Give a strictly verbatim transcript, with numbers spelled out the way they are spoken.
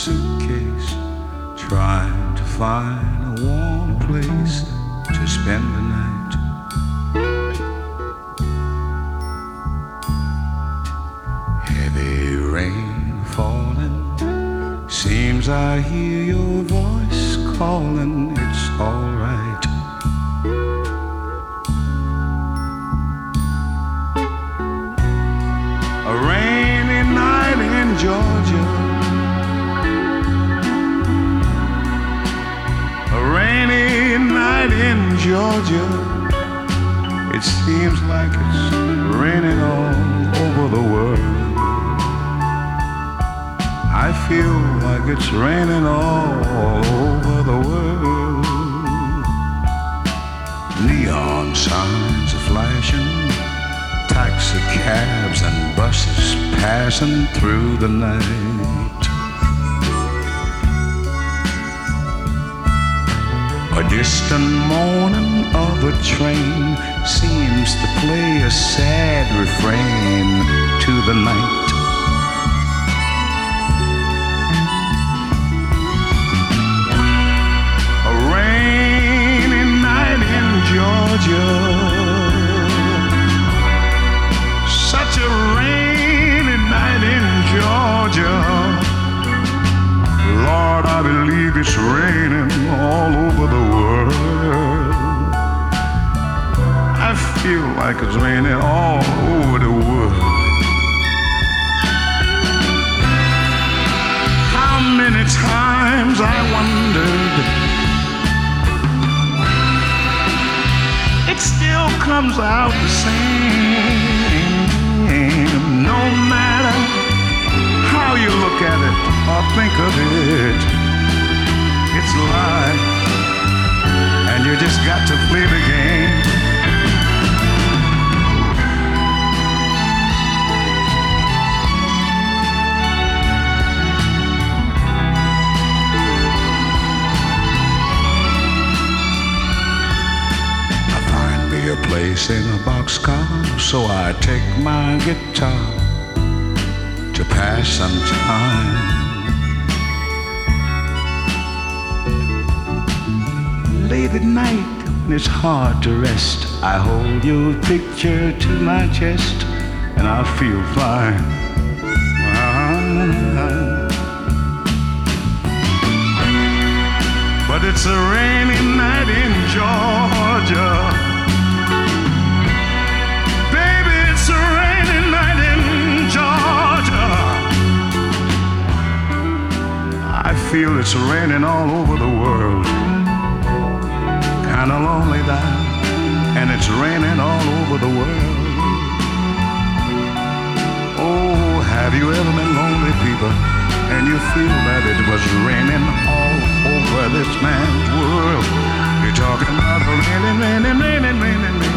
suitcase, trying to find a warm place to spend the night. Heavy rain falling, seems I hear your voice calling. It's all right. A rainy night in Georgia, a rainy night in Georgia. It seems like it's raining all over the world. I feel like it's raining all over the world. Neon signs are flashing, taxi cabs and buses passing through the night. A distant moaning of a train seems to play a sad refrain to the night. A rainy night in Georgia, such a rainy night in Georgia. Lord, I believe it's raining all over the world. I feel like it's raining all over the world. How many times I wondered, it still comes out the same. No matter how you look at it or think of it, it's life, and you just got to play the game. I find me a place in a boxcar, so I take my guitar to pass some time. Late at night when it's hard to rest, I hold your picture to my chest and I feel fine. But it's a rainy night in Georgia. Baby, it's a rainy night in Georgia. I feel it's raining all over the world. Kinda lonely down, and it's raining all over the world. Oh, have you ever been lonely, people, and you feel that it was raining all over this man's world? You're talking about raining, raining, raining, raining, raining.